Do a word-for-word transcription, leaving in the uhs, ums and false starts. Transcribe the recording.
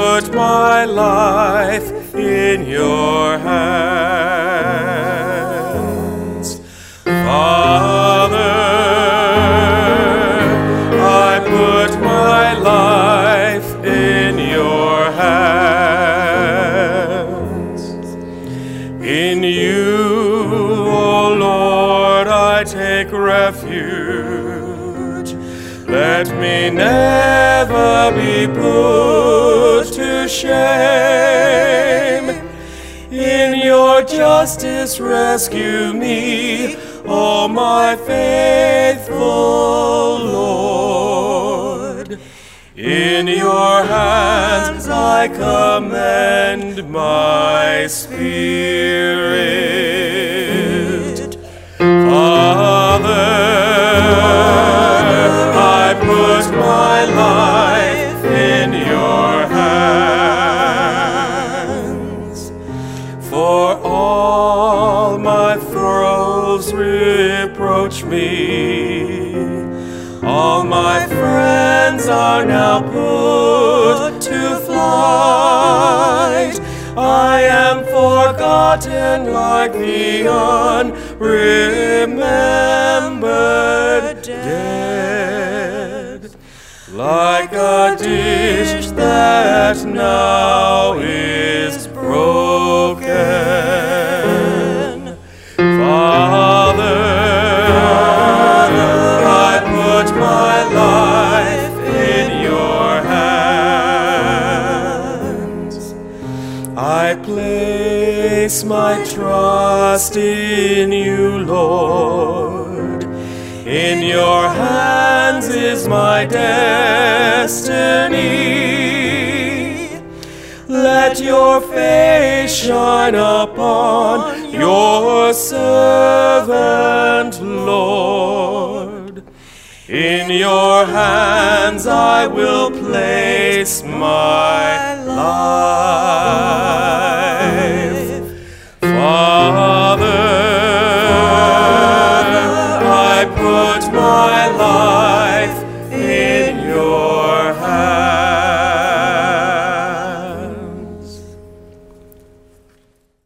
put my life in your hands. Father, I put my life in your hands. In you, O Lord, I take refuge. Let me never be put to shame. In your justice rescue me, O my faithful Lord. In your hands I commend my spirit. Father, I put my life in your hands. For all my foes reproach me, all my friends are now put to flight. I am forgotten like the unremembered dead, like a dish that now is broken. Father, I put my life in your hands. I place my trust in you, Lord. In your hands is my destiny. Let your face shine upon your servant, Lord. In your hands I will place my life. Father,